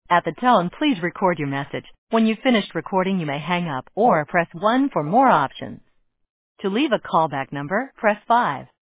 At the tone, please record your message. When you've finished recording, you may hang up or press 1 for more options. To leave a callback number, press 5.